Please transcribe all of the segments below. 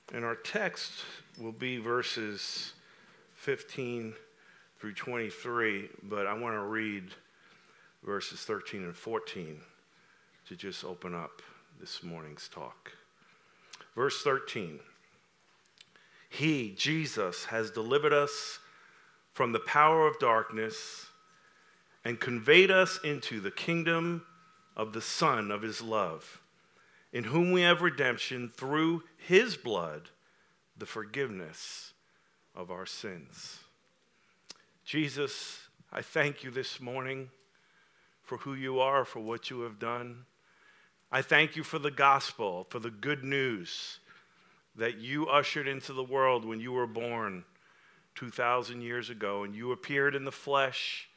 And our text will be verses 15 through 23, but I want to read verses 13 and 14 to just open up this morning's talk. Verse 13, He, Jesus, has delivered us from the power of darkness and conveyed us into the kingdom of the Son of His love, in whom we have redemption through His blood, the forgiveness of our sins. Jesus, I thank you this morning for who you are, for what you have done. I thank you for the gospel, for the good news that you ushered into the world when you were born 2,000 years ago, and you appeared in the flesh,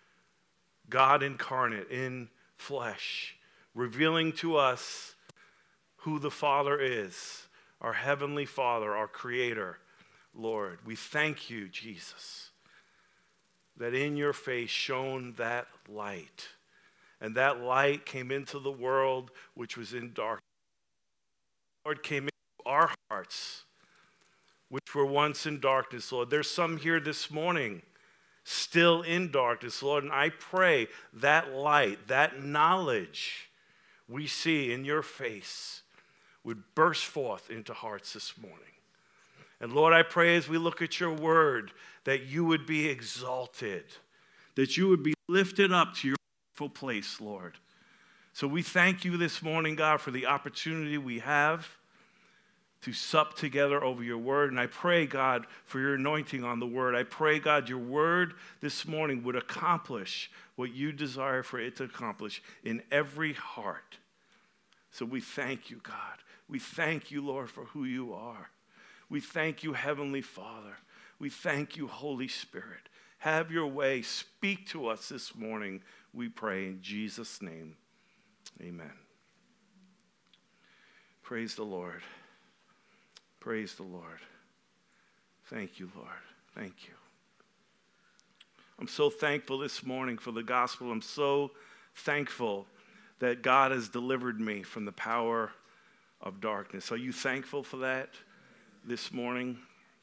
God incarnate in flesh, revealing to us who the Father is, our Heavenly Father, our Creator, Lord. We thank you, Jesus, that in your face shone that light, and that light came into the world which was in darkness. Lord, came into our hearts, which were once in darkness, Lord. There's some here this morning still in darkness, Lord, and I pray that light, that knowledge we see in your face would burst forth into hearts this morning. And Lord, I pray as we look at your word that you would be exalted, that you would be lifted up to your rightful place, Lord. So we thank you this morning, God, for the opportunity we have to sup together over your word. And I pray, God, for your anointing on the word. I pray, God, your word this morning would accomplish what you desire for it to accomplish in every heart. So we thank you, God. We thank you, Lord, for who you are. We thank you, Heavenly Father. We thank you, Holy Spirit. Have your way. Speak to us this morning, we pray in Jesus' name. Amen. Praise the Lord. Praise the Lord. Thank you, Lord. Thank you. I'm so thankful this morning for the gospel. I'm so thankful that God has delivered me from the power of darkness. Are you thankful for that this morning?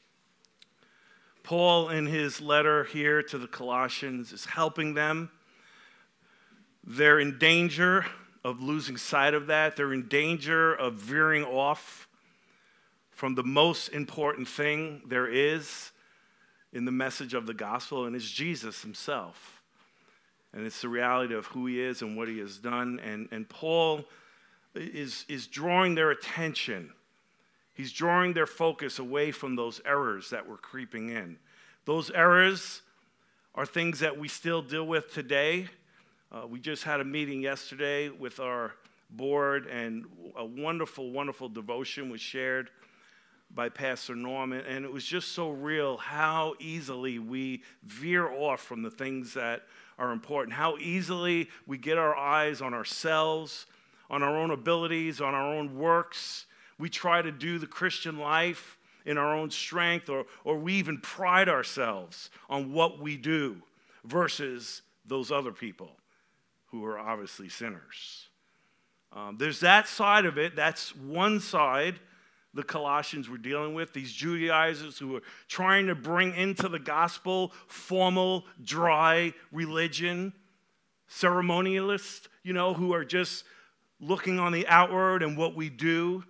Paul, in his letter here to the Colossians, is helping them. They're in danger of losing sight of that. They're in danger of veering off from the most important thing there is in the message of the gospel, and it's Jesus himself. And it's the reality of who he is and what he has done. And Paul is drawing their attention. He's drawing their focus away from those errors that were creeping in. Those errors are things that we still deal with today. We just had a meeting yesterday with our board, and a wonderful, wonderful devotion was shared by Pastor Norman, and it was just so real how easily we veer off from the things that are important, how easily we get our eyes on ourselves, on our own abilities, on our own works. We try to do the Christian life in our own strength, or we even pride ourselves on what we do versus those other people who are obviously sinners. There's that side of it. That's one side the Colossians were dealing with, these Judaizers who were trying to bring into the gospel formal, dry religion, ceremonialists, who are just looking on the outward and what we do,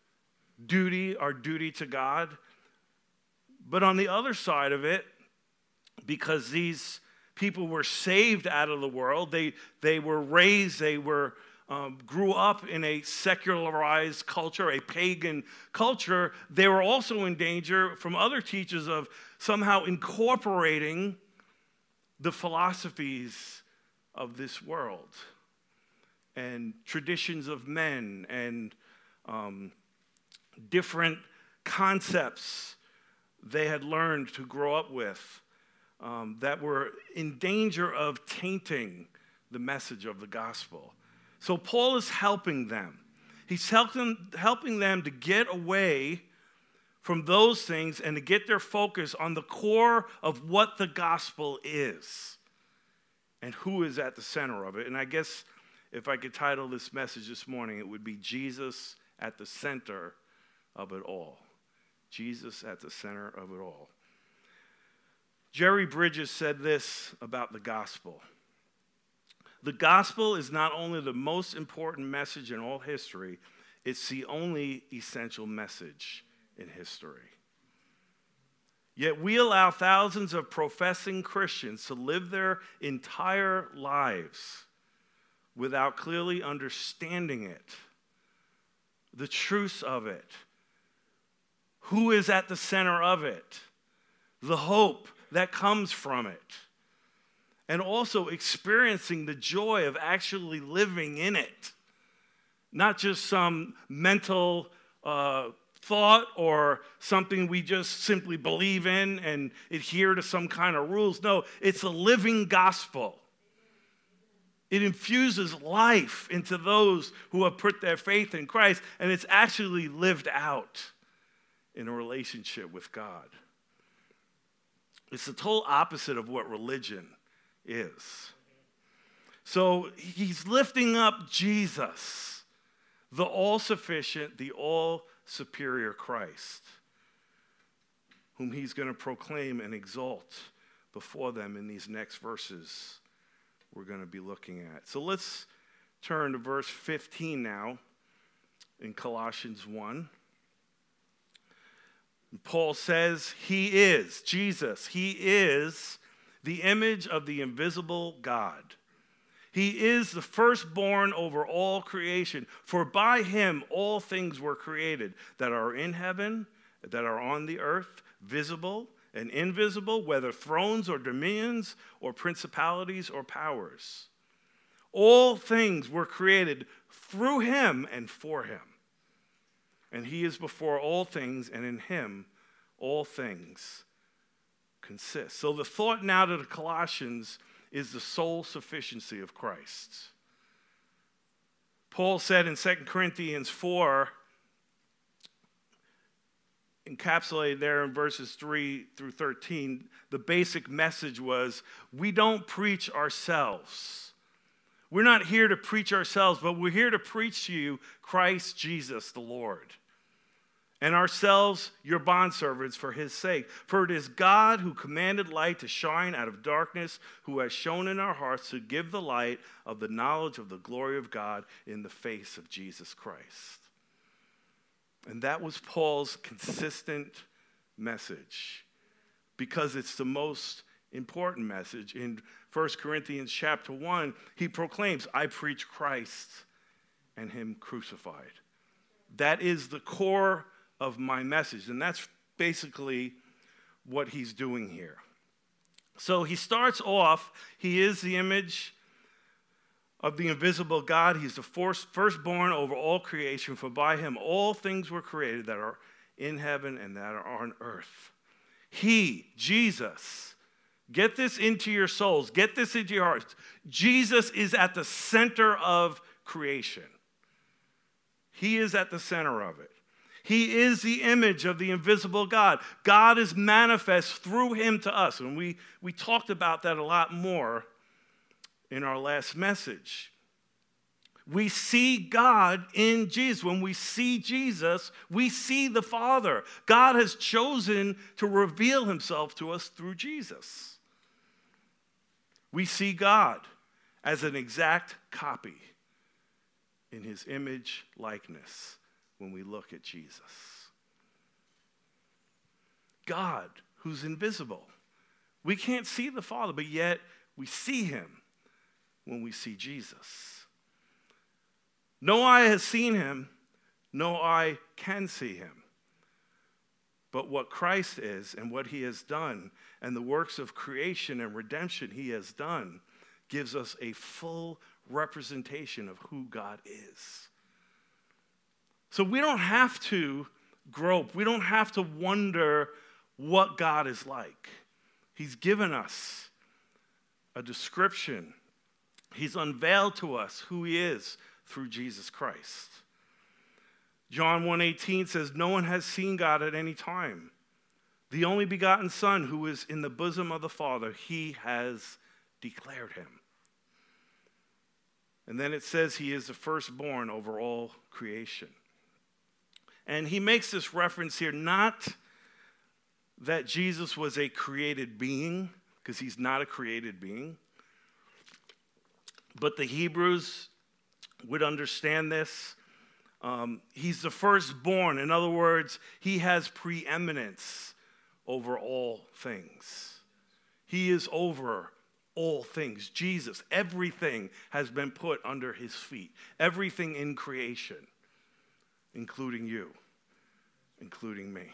our duty to God. But on the other side of it, because these people were saved out of the world, they were raised, grew up in a secularized culture, a pagan culture, they were also in danger from other teachers of somehow incorporating the philosophies of this world and traditions of men and different concepts they had learned to grow up with that were in danger of tainting the message of the gospel. So Paul is helping them. He's helping them to get away from those things and to get their focus on the core of what the gospel is and who is at the center of it. And I guess if I could title this message this morning, it would be Jesus at the center of it all. Jesus at the center of it all. Jerry Bridges said this about the gospel. The gospel is not only the most important message in all history, it's the only essential message in history. Yet we allow thousands of professing Christians to live their entire lives without clearly understanding it, the truths of it, who is at the center of it, the hope that comes from it, and also experiencing the joy of actually living in it, not just some mental thought or something we just simply believe in and adhere to some kind of rules. No, it's a living gospel. It infuses life into those who have put their faith in Christ, and it's actually lived out in a relationship with God. It's the total opposite of what religion is. So he's lifting up Jesus, the all-sufficient, the all-superior Christ, whom he's going to proclaim and exalt before them in these next verses we're going to be looking at. So let's turn to verse 15 now in Colossians 1. Paul says, he is, Jesus, he is the image of the invisible God. He is the firstborn over all creation, for by him all things were created that are in heaven, that are on the earth, visible and invisible, whether thrones or dominions or principalities or powers. All things were created through him and for him. And he is before all things, and in him all things consist. So the thought now to the Colossians is the sole sufficiency of Christ. Paul said in 2 Corinthians 4, encapsulated there in verses 3 through 13, the basic message was, we don't preach ourselves. We're not here to preach ourselves, but we're here to preach to you Christ Jesus the Lord, and ourselves your bondservants for his sake. For it is God who commanded light to shine out of darkness, who has shown in our hearts to give the light of the knowledge of the glory of God in the face of Jesus Christ. And that was Paul's consistent message, because it's the most important message. In 1 Corinthians chapter 1, he proclaims, I preach Christ and him crucified. That is the core of my message, and that's basically what he's doing here. So he starts off, he is the image of the invisible God. He's the firstborn over all creation, for by him all things were created that are in heaven and that are on earth. He, Jesus, get this into your souls, get this into your hearts. Jesus is at the center of creation. He is at the center of it. He is the image of the invisible God. God is manifest through him to us. And we talked about that a lot more in our last message. We see God in Jesus. When we see Jesus, we see the Father. God has chosen to reveal himself to us through Jesus. We see God as an exact copy in his image likeness when we look at Jesus. God, who's invisible. We can't see the Father, but yet we see him when we see Jesus. No eye has seen him, no eye can see him. But what Christ is and what he has done and the works of creation and redemption he has done gives us a full representation of who God is. So we don't have to grope. We don't have to wonder what God is like. He's given us a description. He's unveiled to us who he is through Jesus Christ. John 1:18 says, no one has seen God at any time. The only begotten Son who is in the bosom of the Father, he has declared him. And then it says he is the firstborn over all creation. And he makes this reference here not that Jesus was a created being, because he's not a created being. But the Hebrews would understand this. He's the firstborn. In other words, he has preeminence over all things. He is over all things. Jesus, everything has been put under his feet. Everything in creation, including you, including me.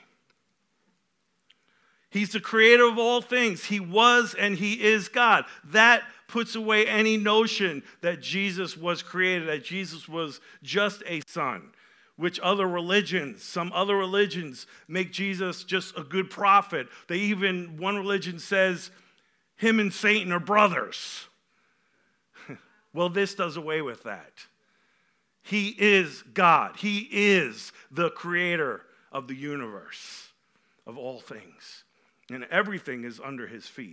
He's the creator of all things. He was and he is God. That puts away any notion that Jesus was created, that Jesus was just a son, which some other religions make Jesus just a good prophet. One religion says him and Satan are brothers. Well, this does away with that. He is God. He is the creator of the universe, of all things. And everything is under his feet.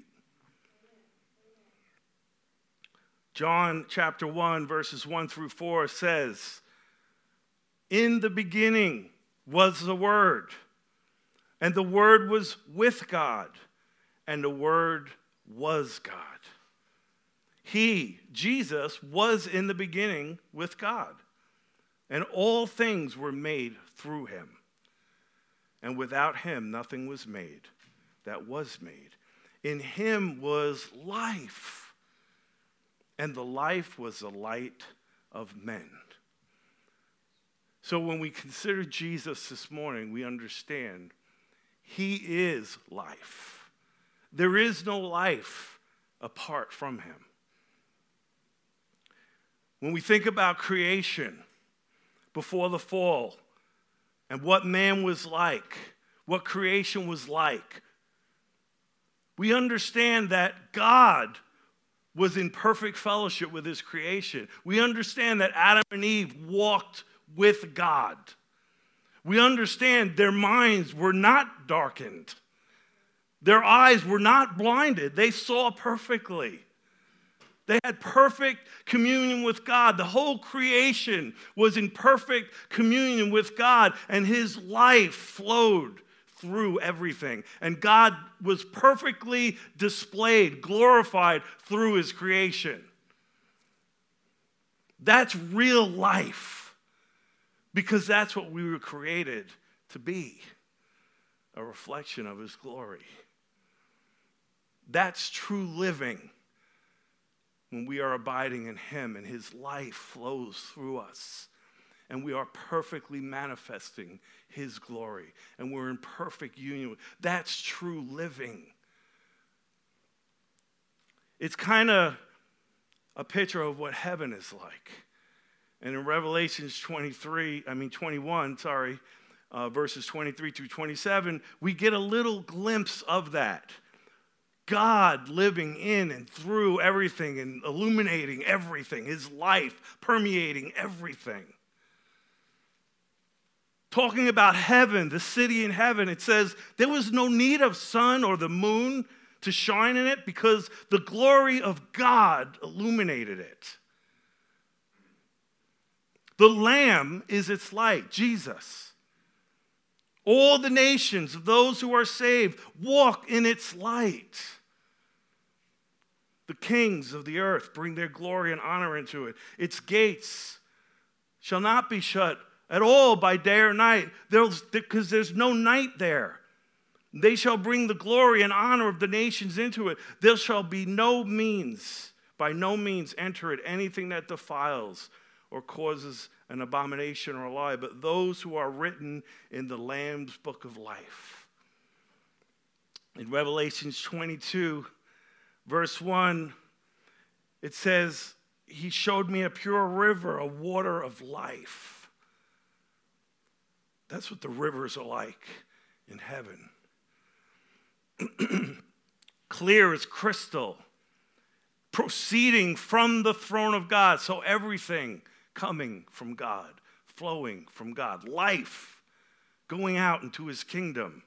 John chapter 1, verses 1 through 4 says, "In the beginning was the Word, and the Word was with God, and the Word was God." He, Jesus, was in the beginning with God, and all things were made through him. And without him, nothing was made that was made. In him was life, and the life was the light of men. So when we consider Jesus this morning, we understand he is life. There is no life apart from him. When we think about creation before the fall and what man was like, what creation was like, we understand that God was in perfect fellowship with his creation. We understand that Adam and Eve walked with God. We understand their minds were not darkened. Their eyes were not blinded. They saw perfectly. They had perfect communion with God. The whole creation was in perfect communion with God, and his life flowed through everything. And God was perfectly displayed, glorified through his creation. That's real life, because that's what we were created to be, a reflection of his glory. That's true living, when we are abiding in him and his life flows through us. And we are perfectly manifesting his glory. And we're in perfect union. That's true living. It's kind of a picture of what heaven is like. And in Revelations 21, verses 23 through 27, we get a little glimpse of that. God living in and through everything and illuminating everything. His life permeating everything. Talking about heaven, the city in heaven, it says there was no need of sun or the moon to shine in it because the glory of God illuminated it. The Lamb is its light, Jesus. All the nations of those who are saved walk in its light. The kings of the earth bring their glory and honor into it. Its gates shall not be shut at all by day or night, because there's no night there. They shall bring the glory and honor of the nations into it. There shall be by no means enter it anything that defiles or causes an abomination or a lie, but those who are written in the Lamb's book of life. In Revelations 22, verse 1, it says, he showed me a pure river, a water of life. That's what the rivers are like in heaven. Clear as crystal, proceeding from the throne of God. So everything coming from God, flowing from God. Life going out into his kingdom.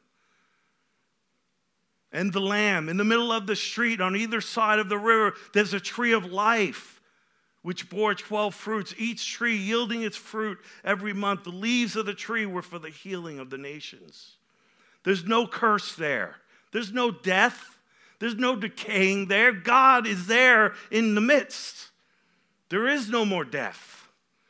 And the Lamb, in the middle of the street, on either side of the river, there's a tree of life, which bore 12 fruits, each tree yielding its fruit every month. The leaves of the tree were for the healing of the nations. There's no curse there. There's no death. There's no decaying there. God is there in the midst. There is no more death.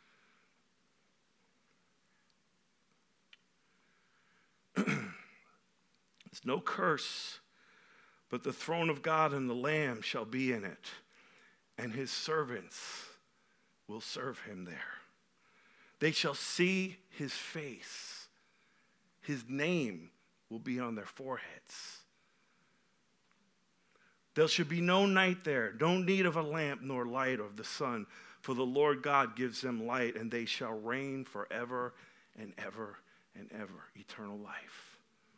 There's no curse, but the throne of God and the Lamb shall be in it, and his servants will serve him there. They shall see his face. His name will be on their foreheads. There shall be no night there, no need of a lamp nor light of the sun, for the Lord God gives them light, and they shall reign forever and ever and ever. Eternal life.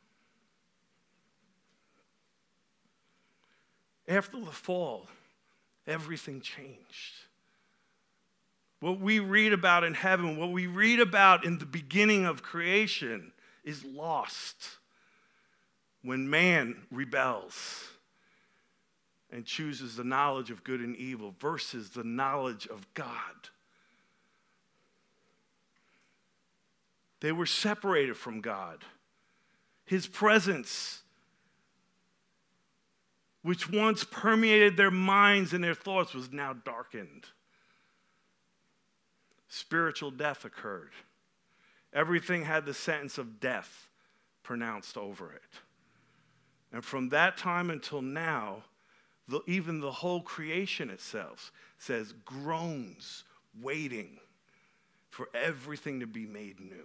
After the fall, everything changed. What we read about in heaven, what we read about in the beginning of creation is lost when man rebels and chooses the knowledge of good and evil versus the knowledge of God. They were separated from God. His presence, which once permeated their minds and their thoughts, was now darkened. Spiritual death occurred. Everything had the sentence of death pronounced over it. And from that time until now, even the whole creation itself says groans, waiting for everything to be made new.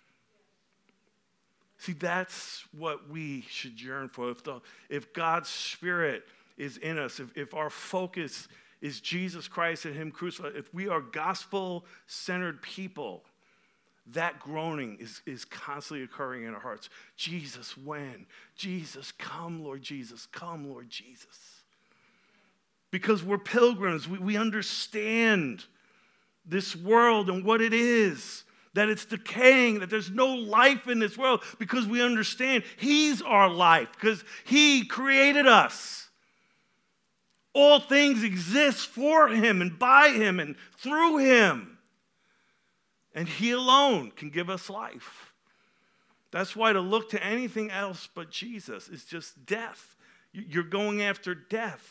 See, that's what we should yearn for. If God's Spirit is in us, if our focus is Jesus Christ and him crucified, if we are gospel-centered people, that groaning is constantly occurring in our hearts. Jesus, when? Jesus, come, Lord Jesus. Come, Lord Jesus. Because we're pilgrims. We understand this world and what it is, that it's decaying, that there's no life in this world, because we understand he's our life, because he created us. All things exist for him and by him and through him. And he alone can give us life. That's why to look to anything else but Jesus is just death. You're going after death.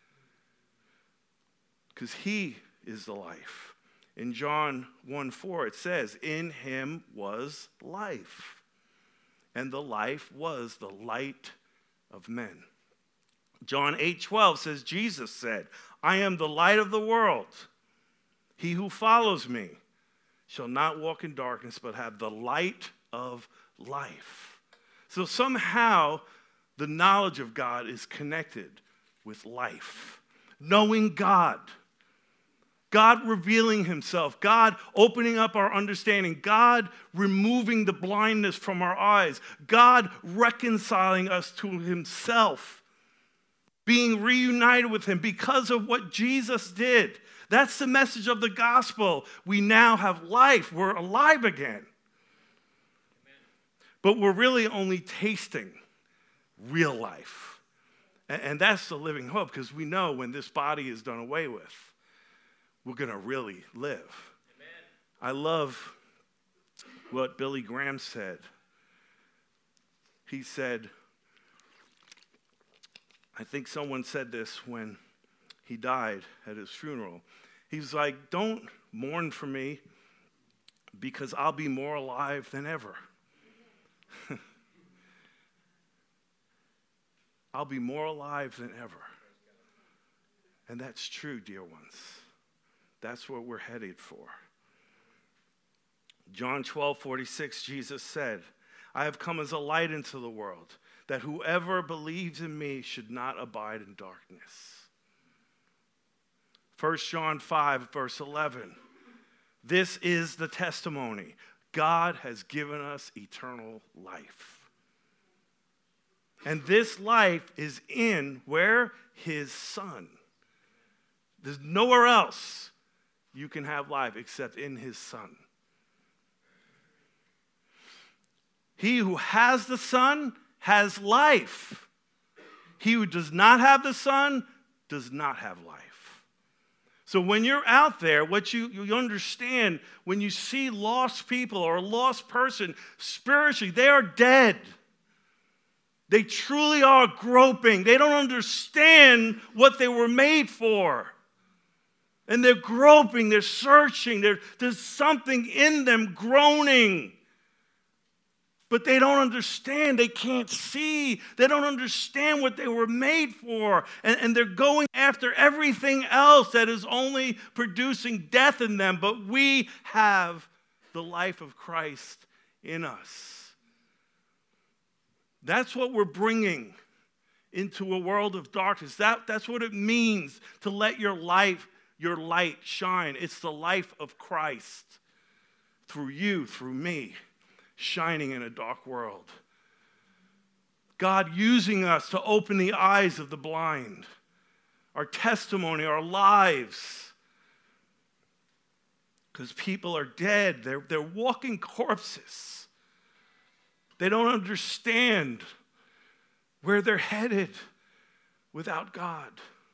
Because he is the life. In John 1:4 it says, in him was life, and the life was the light of men. John 8:12 says, Jesus said, I am the light of the world. He who follows me shall not walk in darkness, but have the light of life. So somehow the knowledge of God is connected with life. Knowing God. God revealing himself, God opening up our understanding, God removing the blindness from our eyes, God reconciling us to himself, being reunited with him because of what Jesus did. That's the message of the gospel. We now have life. We're alive again. Amen. But we're really only tasting real life. And that's the living hope, because we know when this body is done away with, we're going to really live. Amen. I love what Billy Graham said. He said, I think someone said this when he died at his funeral. He was like, don't mourn for me because I'll be more alive than ever. I'll be more alive than ever. And that's true, dear ones. That's what we're headed for. John 12:46, Jesus said, I have come as a light into the world, that whoever believes in me should not abide in darkness. 1 John 5, verse 11. This is the testimony. God has given us eternal life. And this life is in where? His Son. There's nowhere else you can have life except in his Son. He who has the Son has life. He who does not have the Son does not have life. So when you're out there, what you understand, when you see lost people or a lost person, spiritually, they are dead. They truly are groping. They don't understand what they were made for. And they're groping, they're searching, there's something in them groaning. But they don't understand, they can't see, they don't understand what they were made for. And they're going after everything else that is only producing death in them. But we have the life of Christ in us. That's what we're bringing into a world of darkness. That's what it means to let your light shine. It's the life of Christ through you, through me, shining in a dark world. God using us to open the eyes of the blind. Our testimony, our lives. Because people are dead. They're walking corpses. They don't understand where they're headed without God.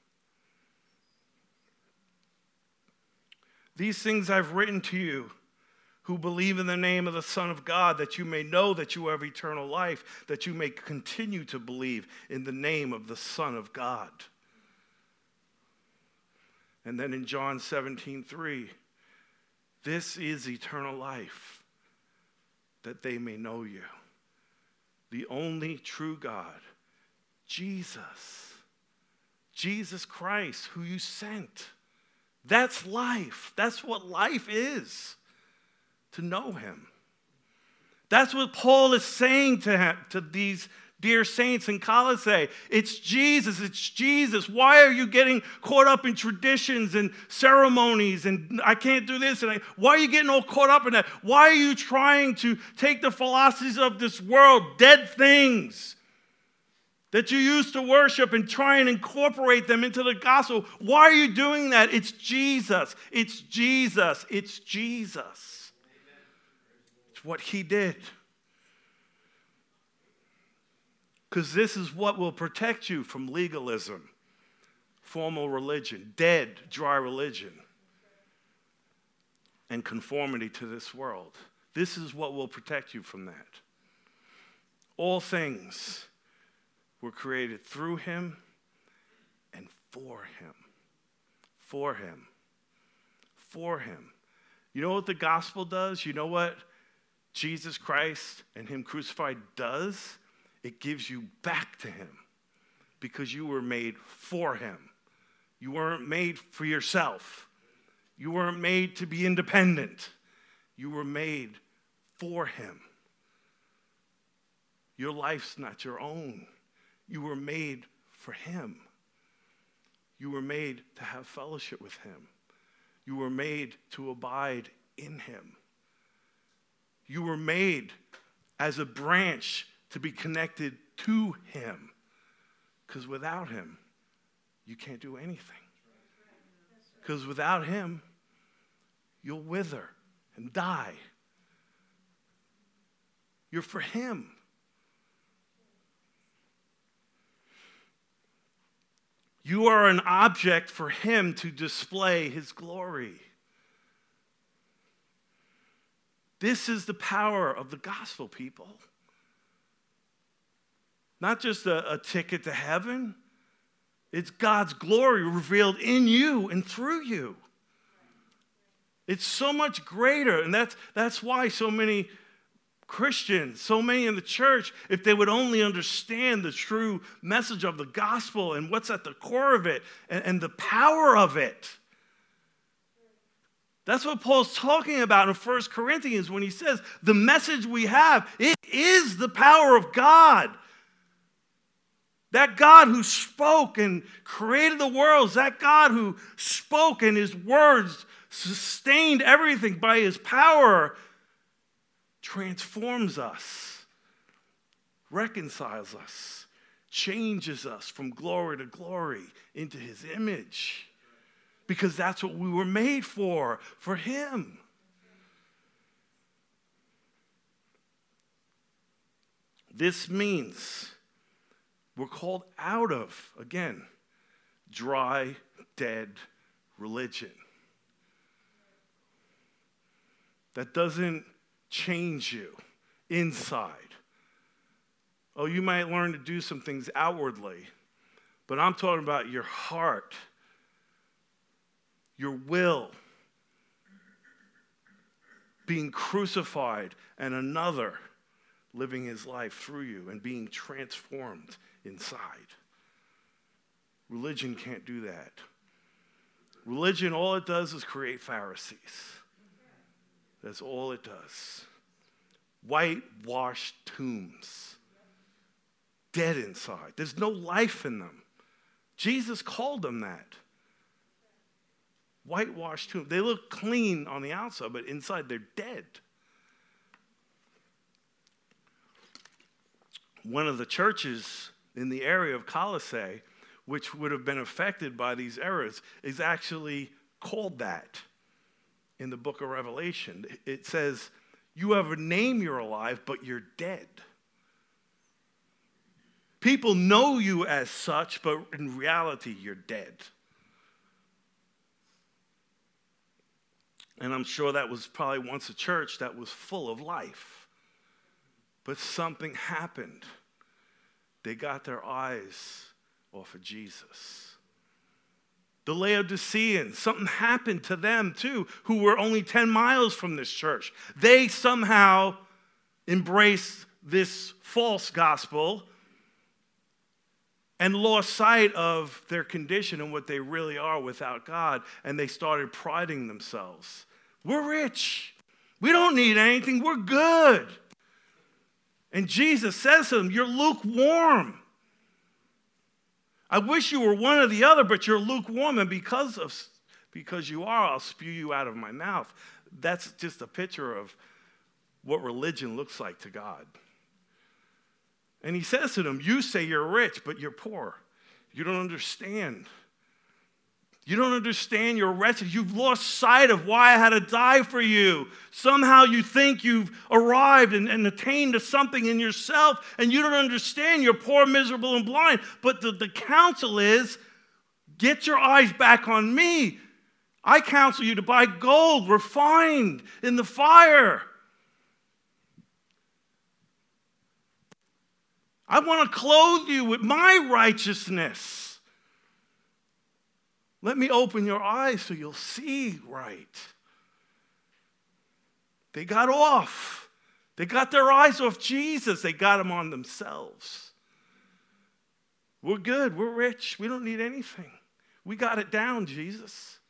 These things I've written to you who believe in the name of the Son of God, that you may know that you have eternal life, that you may continue to believe in the name of the Son of God. And then in John 17:3, this is eternal life, that they may know you, the only true God, Jesus Christ, who you sent. That's life. That's what life is, to know him. That's what Paul is saying to these dear saints in Colossae. It's Jesus. It's Jesus. Why are you getting caught up in traditions and ceremonies and I can't do this? Why are you getting all caught up in that? Why are you trying to take the philosophies of this world, dead things that you used to worship, and try and incorporate them into the gospel? Why are you doing that? It's Jesus. It's Jesus. It's Jesus. It's what he did. Because this is what will protect you from legalism, formal religion, dead, dry religion, and conformity to this world. This is what will protect you from that. All things were created through him and for him. For him. For him. You know what the gospel does? You know what Jesus Christ and him crucified does? It gives you back to him because you were made for him. You weren't made for yourself. You weren't made to be independent. You were made for him. Your life's not your own. You were made for him. You were made to have fellowship with him. You were made to abide in him. You were made as a branch to be connected to him. Because without him, you can't do anything. Because without him, you'll wither and die. You're for him. You are an object for him to display his glory. This is the power of the gospel, people. Not just a ticket to heaven. It's God's glory revealed in you and through you. It's so much greater, and that's why so many Christians, so many in the church, if they would only understand the true message of the gospel and what's at the core of it and the power of it. That's what Paul's talking about in 1 Corinthians when he says the message we have, it is the power of God. That God who spoke and created the worlds, that God who spoke and his words sustained everything by his power, transforms us, reconciles us, changes us from glory to glory into his image. Because that's what we were made for him. This means we're called out of, again, dry, dead religion. That doesn't change you inside. Oh, you might learn to do some things outwardly, but I'm talking about your heart, your will being crucified and another living his life through you and being transformed inside. Religion can't do that. Religion, all it does is create Pharisees. That's all it does. Whitewashed tombs. Dead inside. There's no life in them. Jesus called them that. Whitewashed tombs. They look clean on the outside, but inside they're dead. One of the churches in the area of Colossae, which would have been affected by these errors, is actually called that in the book of Revelation. It says, you have a name, you're alive, but you're dead. People know you as such, but in reality, you're dead. And I'm sure that was probably once a church that was full of life. But something happened. They got their eyes off of Jesus. The Laodiceans, something happened to them too, who were only 10 miles from this church. They somehow embraced this false gospel and lost sight of their condition and what they really are without God, and they started priding themselves. We're rich. We don't need anything. We're good. And Jesus says to them, you're lukewarm. I wish you were one or the other, but you're lukewarm, and because you are, I'll spew you out of my mouth. That's just a picture of what religion looks like to God. And he says to them, you say you're rich, but you're poor. You don't understand. You don't understand, you're wretched. You've lost sight of why I had to die for you. Somehow you think you've arrived and attained to something in yourself, and you don't understand. You're poor, miserable, and blind. But the counsel is, get your eyes back on me. I counsel you to buy gold refined in the fire. I want to clothe you with my righteousness. Let me open your eyes so you'll see right. They got off. They got their eyes off Jesus. They got them on themselves. We're good. We're rich. We don't need anything. We got it down, Jesus.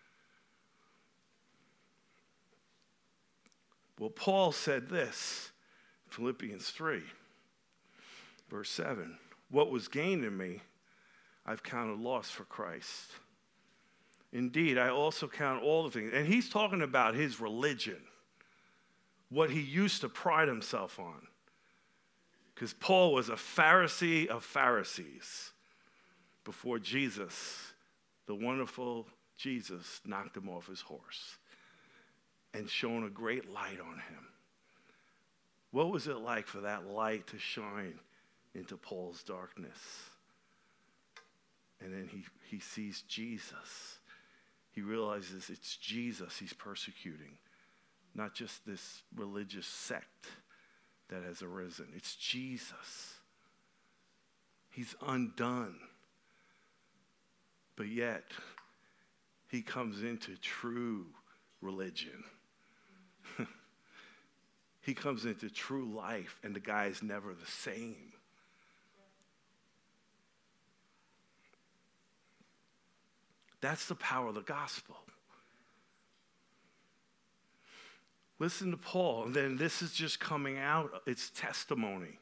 Well, Paul said this, Philippians 3, verse 7. What was gained in me, I've counted loss for Christ. Indeed, I also count all the things. And he's talking about his religion, what he used to pride himself on. Because Paul was a Pharisee of Pharisees before Jesus, the wonderful Jesus, knocked him off his horse and shone a great light on him. What was it like for that light to shine into Paul's darkness? And then he sees Jesus. He realizes it's Jesus he's persecuting, not just this religious sect that has arisen. It's Jesus. He's undone. But yet, he comes into true religion. He comes into true life, and the guy is never the same. That's the power of the gospel. Listen to Paul, and then this is just coming out. It's testimony.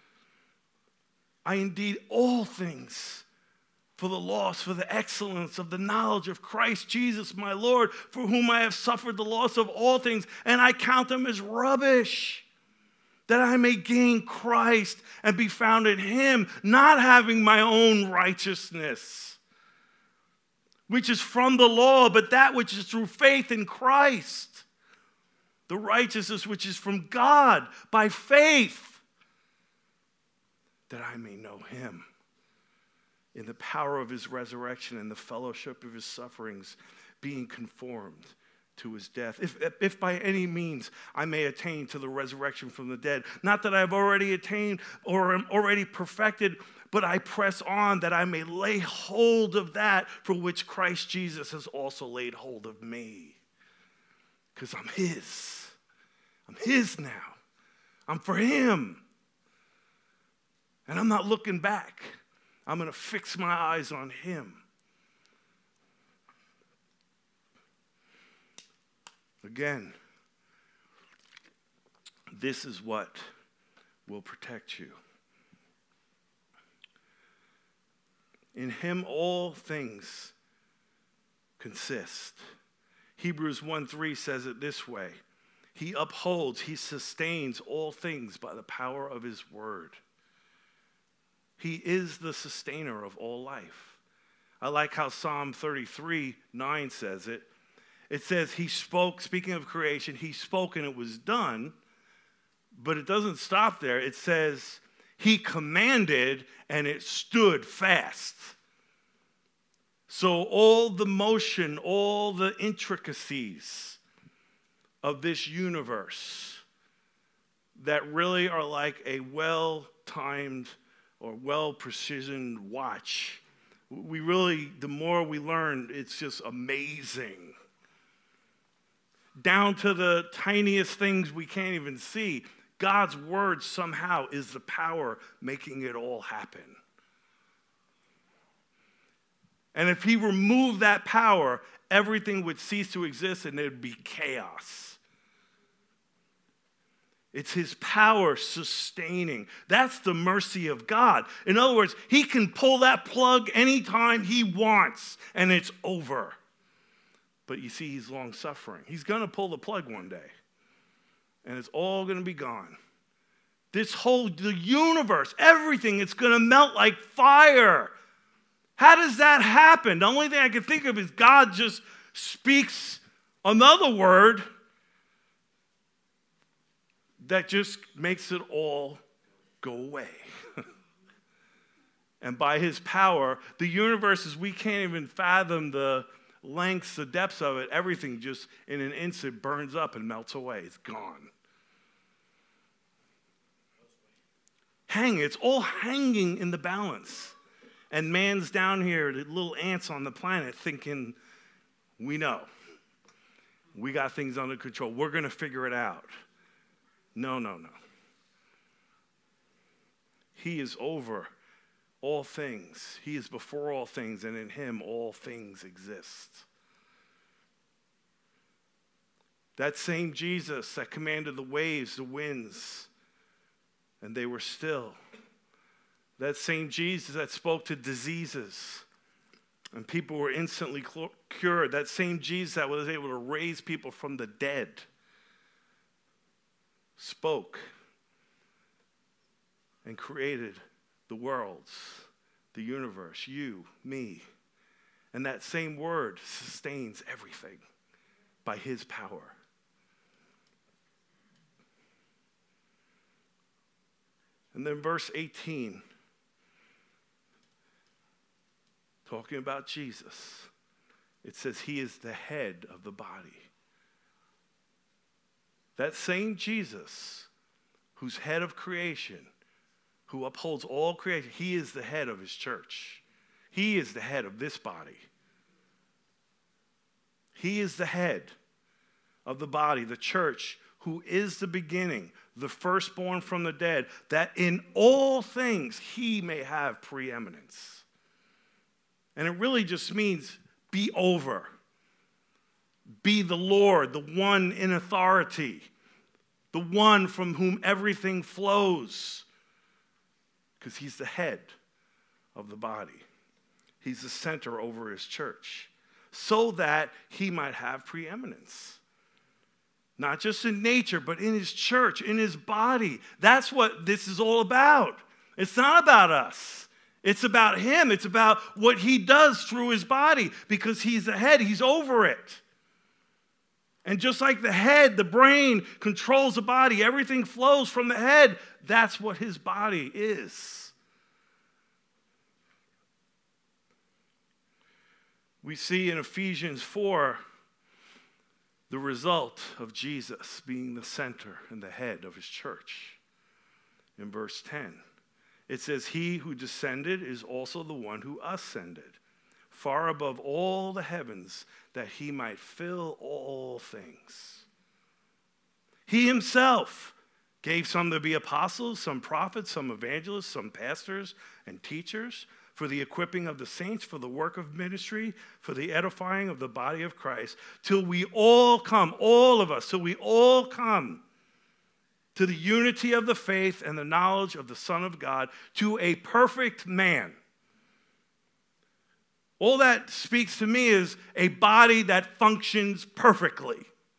I indeed all things for the loss, for the excellence of the knowledge of Christ Jesus my Lord, for whom I have suffered the loss of all things, and I count them as rubbish, that I may gain Christ and be found in him, not having my own righteousness, which is from the law, but that which is through faith in Christ, the righteousness which is from God by faith, that I may know him in the power of his resurrection and the fellowship of his sufferings, being conformed to his death, if by any means I may attain to the resurrection from the dead. Not that I've already attained or am already perfected, but I press on that I may lay hold of that for which Christ Jesus has also laid hold of me. Because I'm his. I'm his now. I'm for him. And I'm not looking back. I'm going to fix my eyes on him. Again, this is what will protect you. In him all things consist. Hebrews 1:3 says it this way. He upholds, he sustains all things by the power of his word. He is the sustainer of all life. I like how Psalm 33:9 says it. It says he spoke, speaking of creation, he spoke and it was done, but it doesn't stop there. It says he commanded and it stood fast. So all the motion, all the intricacies of this universe that really are like a well-timed or well-precisioned watch, the more we learn, it's just amazing. Down to the tiniest things we can't even see. God's word somehow is the power making it all happen. And if he removed that power, everything would cease to exist and there'd be chaos. It's his power sustaining. That's the mercy of God. In other words, he can pull that plug anytime he wants and it's over. But you see, he's long-suffering. He's going to pull the plug one day. And it's all going to be gone. The universe, everything, it's going to melt like fire. How does that happen? The only thing I can think of is God just speaks another word that just makes it all go away. And by his power, the universe, as we can't even fathom the lengths, the depths of it, everything just in an instant burns up and melts away. It's gone. It's all hanging in the balance. And man's down here, the little ants on the planet, thinking, we know. We got things under control. We're going to figure it out. No. He is over all things. He is before all things, and in him all things exist. That same Jesus that commanded the waves, the winds, and they were still. That same Jesus that spoke to diseases, and people were instantly cured. That same Jesus that was able to raise people from the dead spoke and created the worlds, the universe, you, me. And that same word sustains everything by his power. And then verse 18, talking about Jesus, it says he is the head of the body. That same Jesus, who's head of creation, who upholds all creation, he is the head of his church. He is the head of this body. He is the head of the body, the church, who is the beginning, the firstborn from the dead, that in all things he may have preeminence. And it really just means be over. Be the Lord, the one in authority, the one from whom everything flows. Because he's the head of the body. He's the center over his church. So that he might have preeminence. Not just in nature, but in his church, in his body. That's what this is all about. It's not about us. It's about him. It's about what he does through his body. Because he's the head. He's over it. And just like the head, the brain controls the body. Everything flows from the head. That's what his body is. We see in Ephesians 4 The result of Jesus being the center and the head of his church. In verse 10, it says, he who descended is also the one who ascended far above all the heavens, that he might fill all things. He himself gave some to be apostles, some prophets, some evangelists, some pastors and teachers, for the equipping of the saints, for the work of ministry, for the edifying of the body of Christ, till we all come, all of us, till we all come to the unity of the faith and the knowledge of the Son of God, to a perfect man. All that speaks to me is a body that functions perfectly.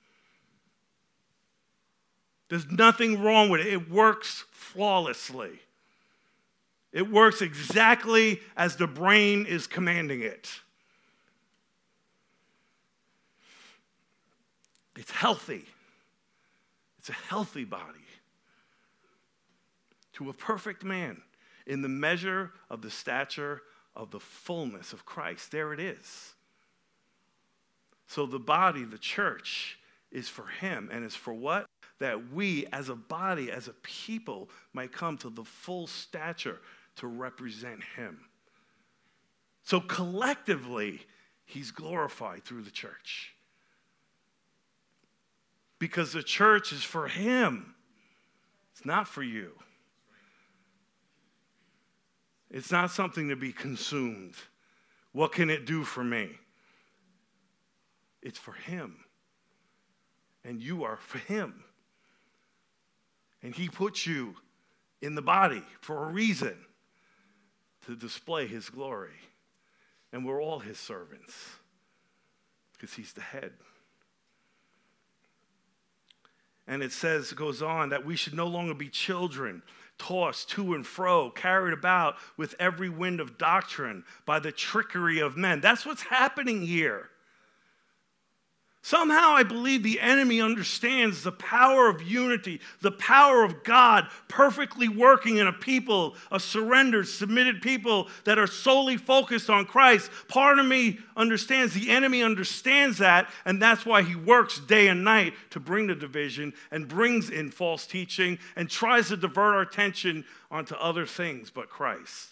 There's nothing wrong with it. It works flawlessly. It works exactly as the brain is commanding it. It's healthy. It's a healthy body. To a perfect man, in the measure of the stature of the fullness of Christ. There it is. So the body, the church, is for him. And it's for what? That we as a body, as a people, might come to the full stature to represent him. So collectively, he's glorified through the church. Because the church is for him. It's not for you. It's not something to be consumed. What can it do for me? It's for him. And you are for him. And he puts you in the body for a reason, to display his glory. And we're all his servants because he's the head. And it says, it goes on, that we should no longer be children, tossed to and fro, carried about with every wind of doctrine by the trickery of men. That's what's happening here. Somehow I believe the enemy understands the power of unity, the power of God perfectly working in a people, a surrendered, submitted people that are solely focused on Christ. Part of me understands, the enemy understands that, and that's why he works day and night to bring the division and brings in false teaching and tries to divert our attention onto other things but Christ.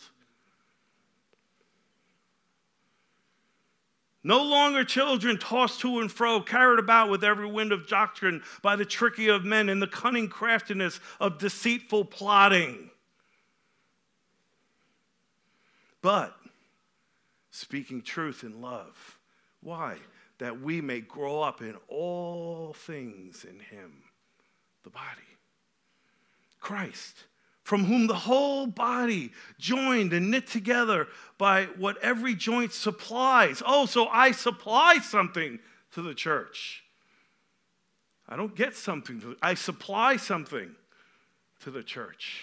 No longer children tossed to and fro, carried about with every wind of doctrine by the trickery of men and the cunning craftiness of deceitful plotting. But speaking truth in love. Why? That we may grow up in all things in him, the body. Christ, from whom the whole body, joined and knit together by what every joint supplies. Oh, so I supply something to the church. I don't get something. I supply something to the church.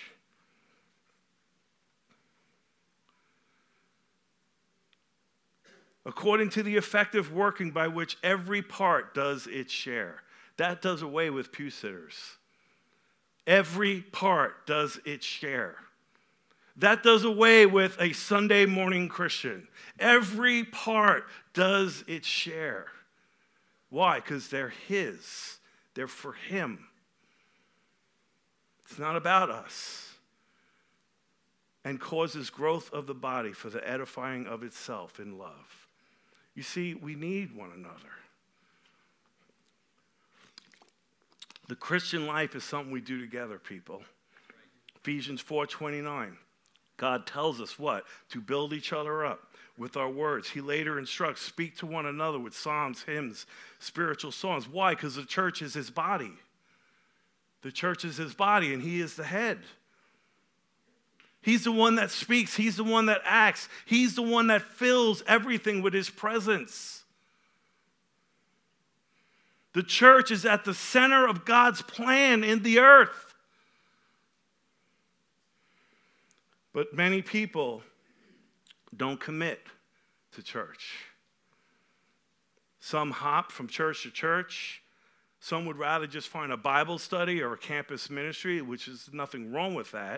According to the effective working by which every part does its share. That does away with pew sitters. Every part does its share. That does away with a Sunday morning Christian. Every part does its share. Why? Because they're his. They're for him. It's not about us. And causes growth of the body for the edifying of itself in love. You see, we need one another. The Christian life is something we do together, people. Ephesians 4:29. God tells us what? To build each other up with our words. He later instructs, speak to one another with psalms, hymns, spiritual songs. Why? Because the church is his body. The church is his body, and he is the head. He's the one that speaks. He's the one that acts. He's the one that fills everything with his presence. The church is at the center of God's plan in the earth. But many people don't commit to church. Some hop from church to church. Some would rather just find a Bible study or a campus ministry, which is nothing wrong with that.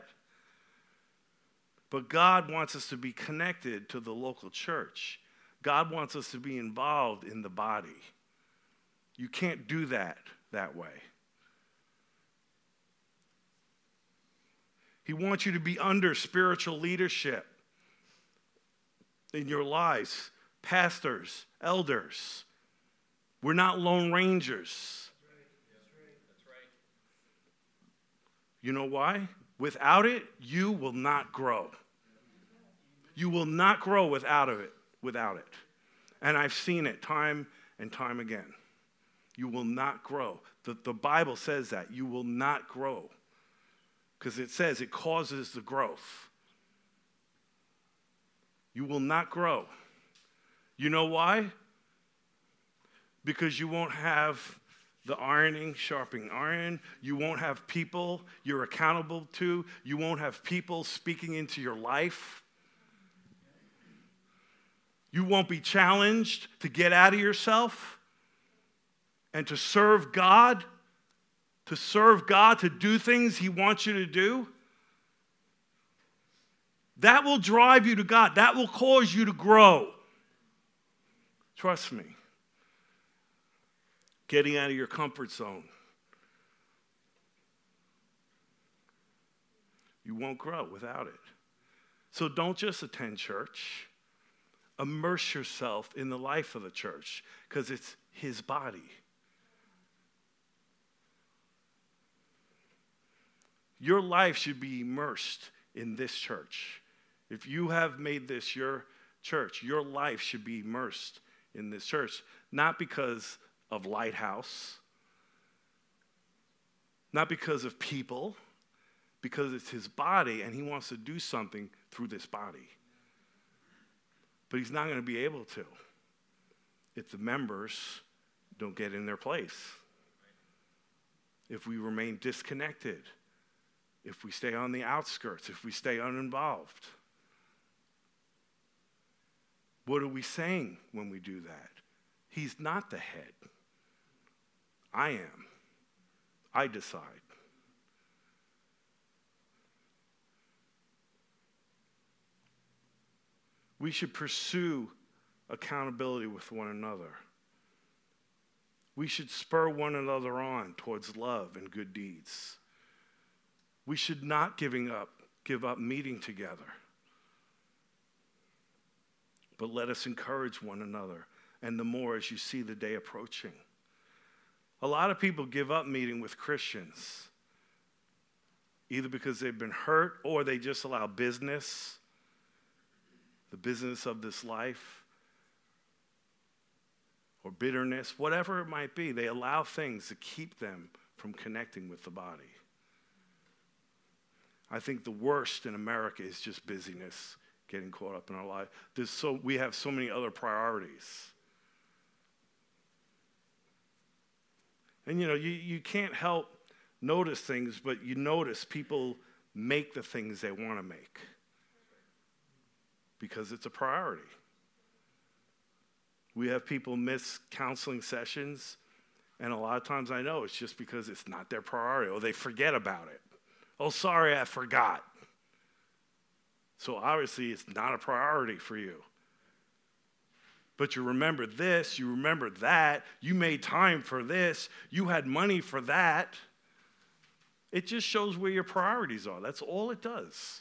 But God wants us to be connected to the local church. God wants us to be involved in the body. You can't do that way. He wants you to be under spiritual leadership in your lives. Pastors, elders. We're not lone rangers. That's right. You know why? Without it, you will not grow. You will not grow without it. And I've seen it time and time again. You will not grow. The Bible says that. You will not grow. Because it says it causes the growth. You will not grow. You know why? Because you won't have the ironing, sharpening iron. You won't have people you're accountable to. You won't have people speaking into your life. You won't be challenged to get out of yourself and to serve God. To do things he wants you to do. That will drive you to God. That will cause you to grow. Trust me. Getting out of your comfort zone. You won't grow without it. So don't just attend church. Immerse yourself in the life of the church because it's his body. Your life should be immersed in this church. If you have made this your church, your life should be immersed in this church. Not because of Lighthouse, not because of people, because it's his body and he wants to do something through this body. But he's not going to be able to if the members don't get in their place. If we remain disconnected. If we stay on the outskirts, if we stay uninvolved. What are we saying when we do that? He's not the head. I am. I decide. We should pursue accountability with one another. We should spur one another on towards love and good deeds. We should not give up meeting together. But let us encourage one another, and the more as you see the day approaching. A lot of people give up meeting with Christians, either because they've been hurt or they just allow business, the business of this life, or bitterness, whatever it might be. They allow things to keep them from connecting with the body. I think the worst in America is just busyness, getting caught up in our life. We have so many other priorities. And you can't help notice things, but you notice people make the things they want to make because it's a priority. We have people miss counseling sessions, and a lot of times I know it's just because it's not their priority, or they forget about it. Oh, sorry, I forgot. So obviously it's not a priority for you. But you remember this, you remember that, you made time for this, you had money for that. It just shows where your priorities are. That's all it does.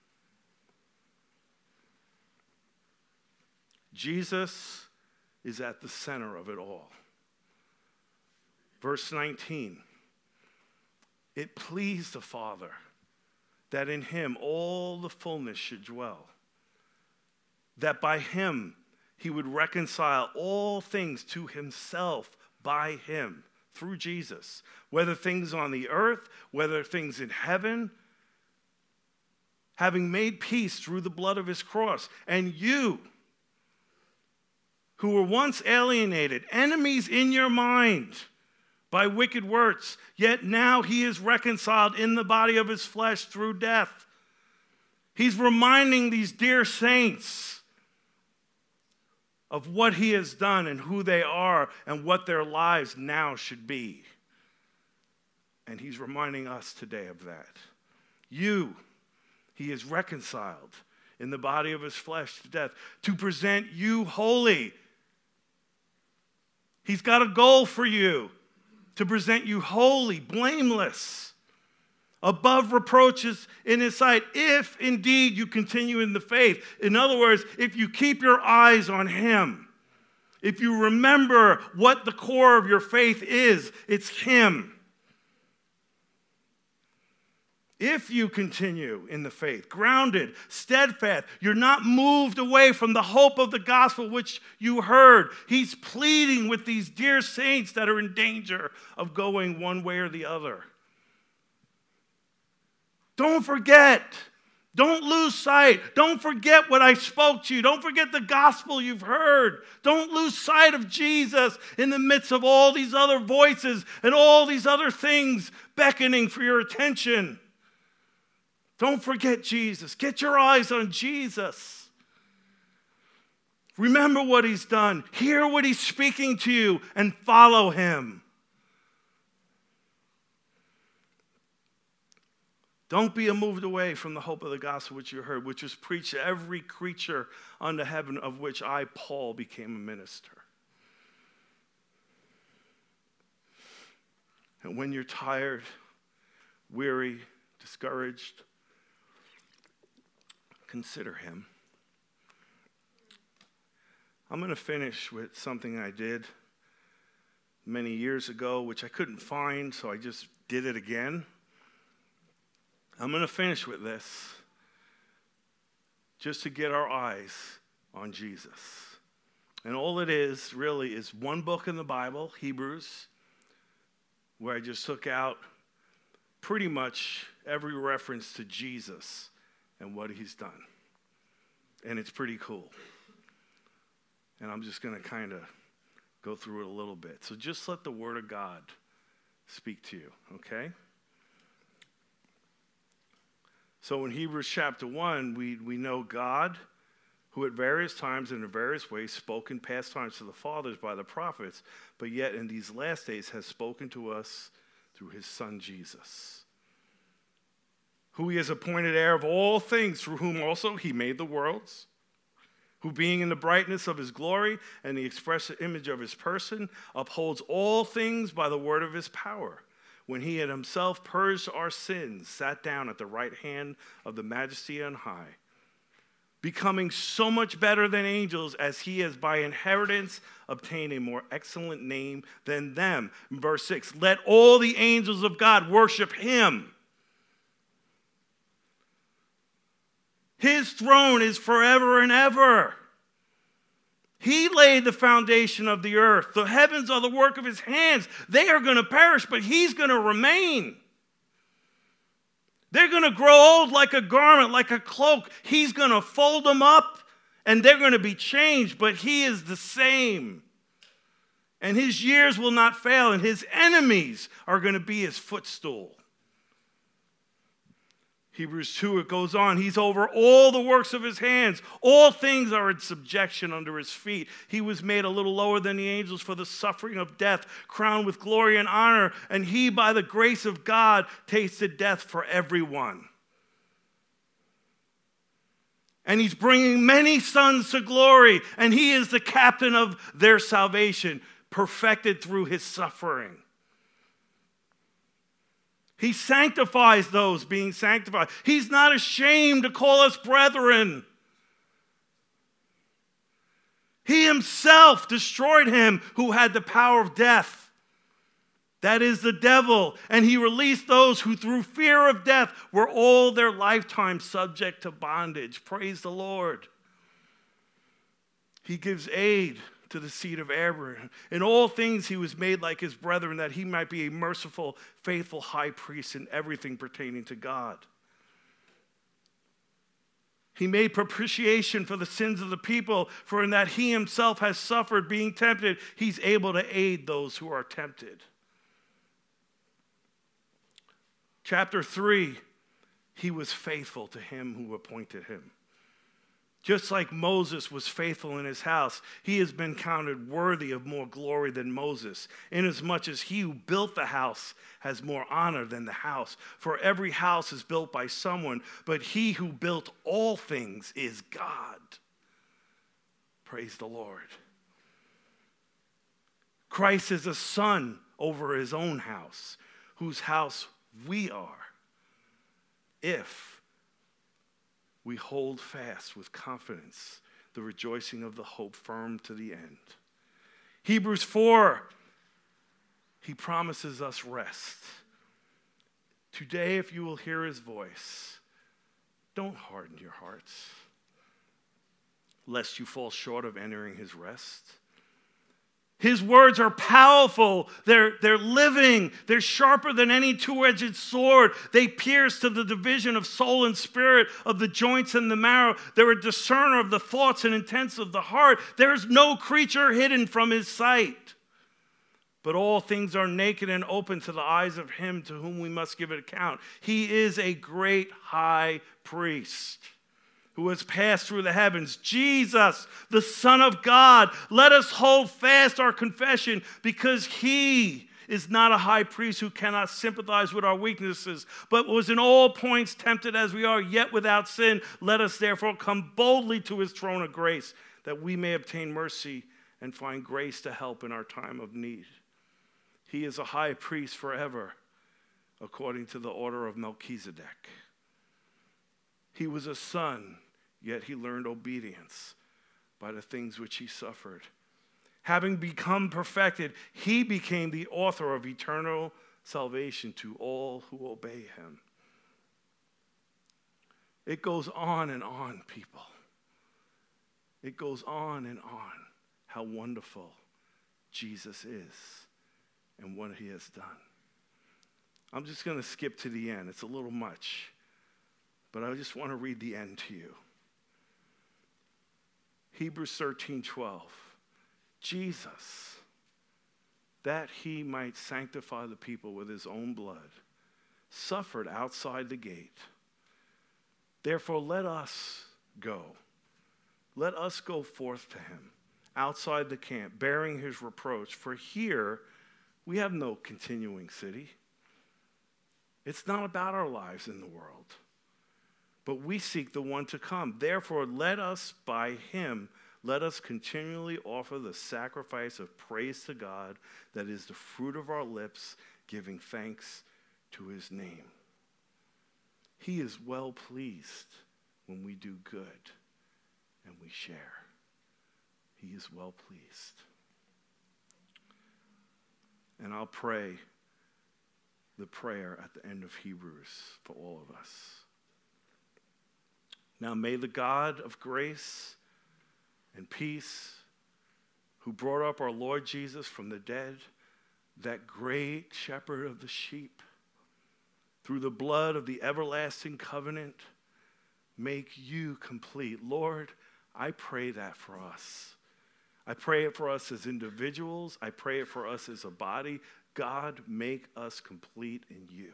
Jesus is at the center of it all. Verse 19. It pleased the Father that in him all the fullness should dwell, that by him he would reconcile all things to himself by him, through Jesus, whether things on the earth, whether things in heaven, having made peace through the blood of his cross. And you, who were once alienated, enemies in your mind, by wicked works, yet now he is reconciled in the body of his flesh through death. He's reminding these dear saints of what he has done and who they are and what their lives now should be. And he's reminding us today of that. He is reconciled in the body of his flesh to death to present you holy He's got a goal for you to present you holy, blameless, above reproaches in his sight, if indeed you continue in the faith. In other words, if you keep your eyes on him, if you remember what the core of your faith is, it's him. If you continue in the faith, grounded, steadfast, you're not moved away from the hope of the gospel which you heard. He's pleading with these dear saints that are in danger of going one way or the other. Don't forget. Don't lose sight. Don't forget what I spoke to you. Don't forget the gospel you've heard. Don't lose sight of Jesus in the midst of all these other voices and all these other things beckoning for your attention. Don't forget Jesus. Get your eyes on Jesus. Remember what he's done. Hear what he's speaking to you and follow him. Don't be moved away from the hope of the gospel which you heard, which was preached to every creature under heaven, of which I, Paul, became a minister. And when you're tired, weary, discouraged, consider him. I'm going to finish with something I did many years ago, which I couldn't find, so I just did it again. I'm going to finish with this, just to get our eyes on Jesus. And all it is, really, is one book in the Bible, Hebrews, where I just took out pretty much every reference to Jesus and what he's done. And it's pretty cool. And I'm just going to kind of go through it a little bit. So just let the Word of God speak to you, okay? So in Hebrews chapter 1, we know God, who at various times and in various ways spoke in past times to the fathers by the prophets, but yet in these last days has spoken to us through his Son Jesus, who he has appointed heir of all things, through whom also he made the worlds, who being in the brightness of his glory and the express image of his person, upholds all things by the word of his power. When he had himself purged our sins, sat down at the right hand of the majesty on high, becoming so much better than angels, as he has by inheritance obtained a more excellent name than them. In verse 6, let all the angels of God worship him. His throne is forever and ever. He laid the foundation of the earth. The heavens are the work of his hands. They are going to perish, but he's going to remain. They're going to grow old like a garment, like a cloak. He's going to fold them up, and they're going to be changed, but he is the same. And his years will not fail, and his enemies are going to be his footstool. Hebrews 2, it goes on. He's over all the works of his hands. All things are in subjection under his feet. He was made a little lower than the angels for the suffering of death, crowned with glory and honor. And he, by the grace of God, tasted death for everyone. And he's bringing many sons to glory. And he is the captain of their salvation, perfected through his suffering. He sanctifies those being sanctified. He's not ashamed to call us brethren. He himself destroyed him who had the power of death. That is the devil. And he released those who through fear of death were all their lifetime subject to bondage. Praise the Lord. He gives aid to the seed of Abraham. In all things he was made like his brethren, that he might be a merciful, faithful high priest in everything pertaining to God. He made propitiation for the sins of the people, for in that he himself has suffered being tempted, he's able to aid those who are tempted. Chapter 3, he was faithful to him who appointed him. Just like Moses was faithful in his house, he has been counted worthy of more glory than Moses, inasmuch as he who built the house has more honor than the house. For every house is built by someone, but he who built all things is God. Praise the Lord. Christ is a son over his own house, whose house we are, if we hold fast with confidence the rejoicing of the hope firm to the end. Hebrews 4, he promises us rest. Today, if you will hear his voice, don't harden your hearts, lest you fall short of entering his rest. His words are powerful. They're living. They're sharper than any two-edged sword. They pierce to the division of soul and spirit, of the joints and the marrow. They're a discerner of the thoughts and intents of the heart. There is no creature hidden from his sight. But all things are naked and open to the eyes of him to whom we must give an account. He is a great high priest who has passed through the heavens, Jesus, the Son of God. Let us hold fast our confession, because he is not a high priest who cannot sympathize with our weaknesses, but was in all points tempted as we are, yet without sin. Let us therefore come boldly to his throne of grace, that we may obtain mercy and find grace to help in our time of need. He is a high priest forever, according to the order of Melchizedek. He was a son, yet he learned obedience by the things which he suffered. Having become perfected, he became the author of eternal salvation to all who obey him. It goes on and on, people. It goes on and on how wonderful Jesus is and what he has done. I'm just going to skip to the end. It's a little much, but I just want to read the end to you. Hebrews 13:12. Jesus, that he might sanctify the people with his own blood, suffered outside the gate. Therefore, let us go. Let us go forth to him outside the camp, bearing his reproach. For here we have no continuing city. It's not about our lives in the world, but we seek the one to come. Therefore, let us continually offer the sacrifice of praise to God, that is the fruit of our lips, giving thanks to his name. He is well pleased when we do good and we share. He is well pleased. And I'll pray the prayer at the end of Hebrews for all of us. Now may the God of grace and peace, who brought up our Lord Jesus from the dead, that great shepherd of the sheep, through the blood of the everlasting covenant, make you complete. Lord, I pray that for us. I pray it for us as individuals. I pray it for us as a body. God, make us complete in you.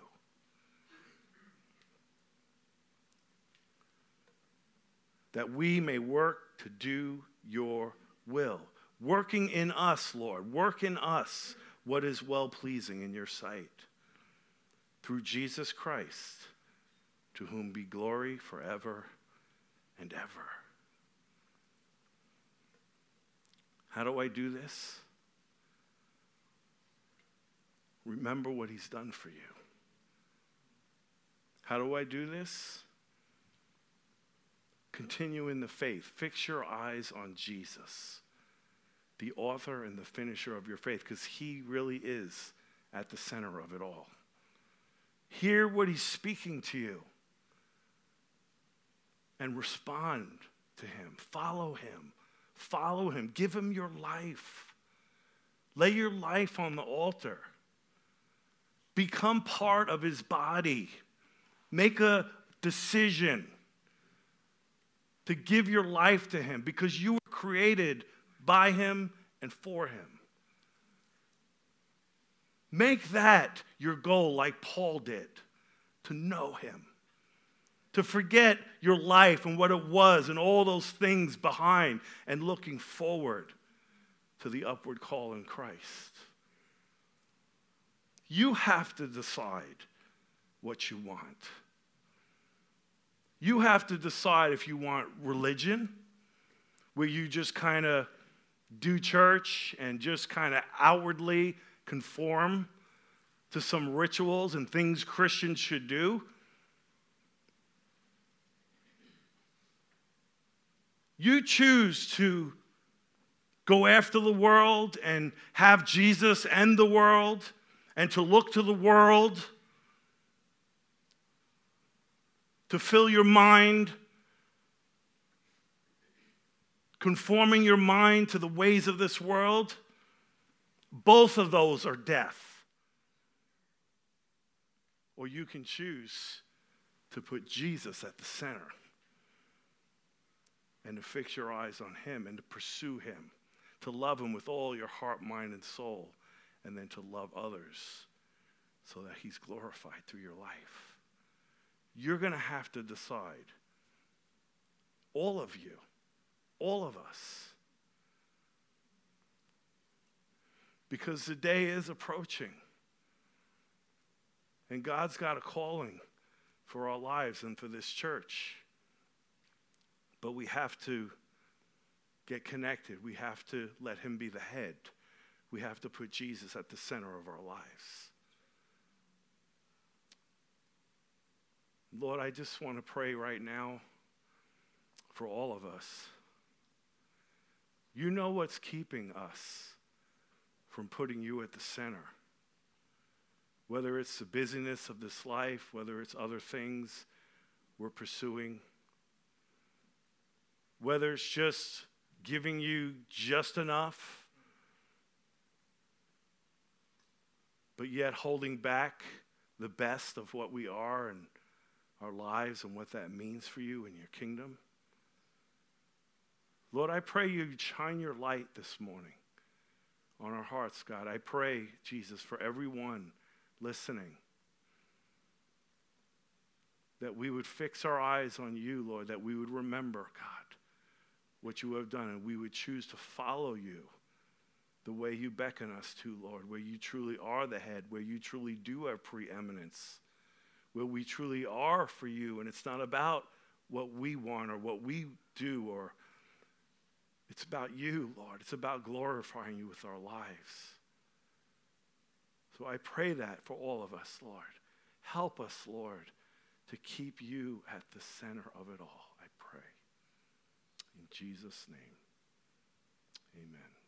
That we may work to do your will. Working in us, Lord. Work in us what is well-pleasing in your sight. Through Jesus Christ, to whom be glory forever and ever. How do I do this? Remember what he's done for you. How do I do this? Continue in the faith. Fix your eyes on Jesus, the author and the finisher of your faith, because he really is at the center of it all. Hear what he's speaking to you and respond to him. Follow him. Follow him. Give him your life. Lay your life on the altar. Become part of his body. Make a decision to give your life to him, because you were created by him and for him. Make that your goal, like Paul did, to know him, to forget your life and what it was and all those things behind, and looking forward to the upward call in Christ. You have to decide what you want. You have to decide if you want religion, where you just kind of do church and just kind of outwardly conform to some rituals and things Christians should do. You choose to go after the world and have Jesus end the world and to look to the world to fill your mind, conforming your mind to the ways of this world. Both of those are death. Or you can choose to put Jesus at the center and to fix your eyes on him and to pursue him, to love him with all your heart, mind, and soul, and then to love others so that he's glorified through your life. You're going to have to decide, all of you, all of us, because the day is approaching, and God's got a calling for our lives and for this church. But we have to get connected. We have to let him be the head. We have to put Jesus at the center of our lives. Lord, I just want to pray right now for all of us. You know what's keeping us from putting you at the center. Whether it's the busyness of this life, whether it's other things we're pursuing, whether it's just giving you just enough, but yet holding back the best of what we are and our lives and what that means for you and your kingdom. Lord, I pray you shine your light this morning on our hearts, God. I pray, Jesus, for everyone listening, that we would fix our eyes on you, Lord, that we would remember, God, what you have done, and we would choose to follow you the way you beckon us to, Lord, where you truly are the head, where you truly do have preeminence, where we truly are for you, and it's not about what we want or what we do, or it's about you, Lord. It's about glorifying you with our lives. So I pray that for all of us, Lord. Help us, Lord, to keep you at the center of it all, I pray. In Jesus' name, amen.